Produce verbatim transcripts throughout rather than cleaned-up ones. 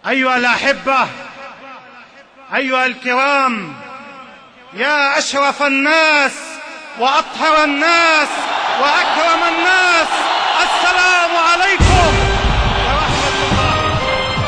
أيها الأحبة، أيها الكرام، يا أشرف الناس وأطهر الناس وأكرم الناس، السلام عليكم ورحمة الله.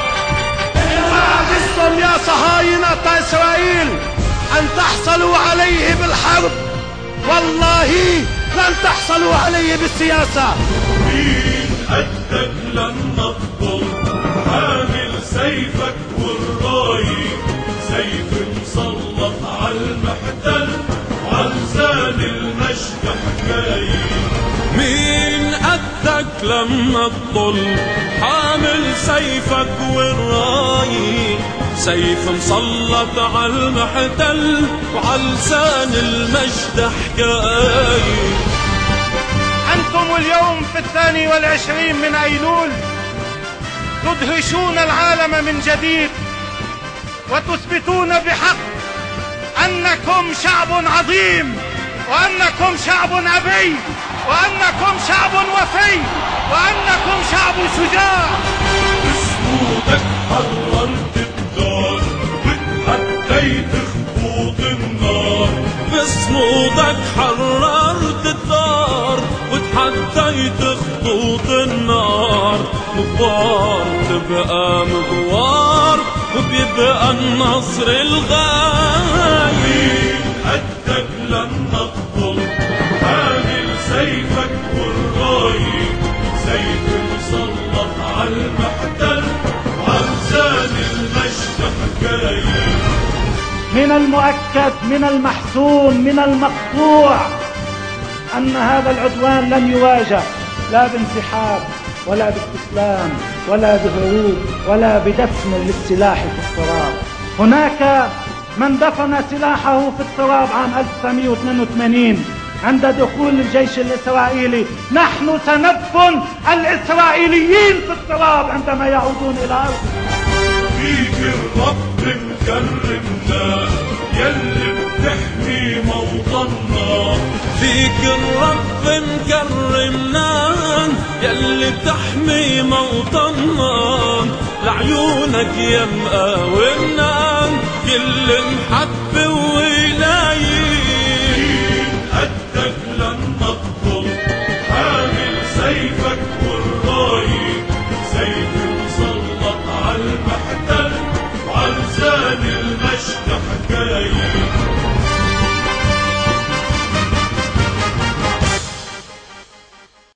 ما عجزتم يا صهاينة إسرائيل أن تحصلوا عليه بالحرب، والله لن تحصلوا عليه بالسياسة. مين قدك لن نفضل حامل سيفك والراي، سيف مسلط على المحتل وعلزان المجد حكاية. مين قدك لما تضل حامل سيفك والراي، سيف مسلط على المحتل وعلزان المجد حكاية. أنتم اليوم في الثاني والعشرين من أيلول تدهشون العالم من جديد وتثبتون بحق أنكم شعب عظيم، وأنكم شعب أبي، وأنكم شعب وفي، وأنكم شعب شجاع. بصمودك حررت الدار وتحديت خطوط النار، بصمودك حررت الدار وتحديت خطوط النار. مغوار تبقى مغوار وبيبقى النصر الغايب. مين قدك لن نفضل حامل سيفك والراي، سيف مسلط على المحتل وعلزان المجد حكاية. من المؤكد، من المحسوم، من المقطوع أن هذا العدوان لن يواجه لا بانسحاب ولا باستسلام ولا بهروب ولا بدفن للسلاح في التراب. هناك من دفن سلاحه في التراب عام ألف وتسعمئة واثنين وثمانين عند دخول الجيش الإسرائيلي. نحن سندفن الإسرائيليين في التراب عندما يعودون إلى أرضهم. فيك الرب مكرمنا يلي بتحمي موطننا، فيك الرب مكرمنا يلي بتحمي موطننا. لعيونك يا مقاومنا كل محبة وولاية. مين قدك لن نفضل حامل سيفك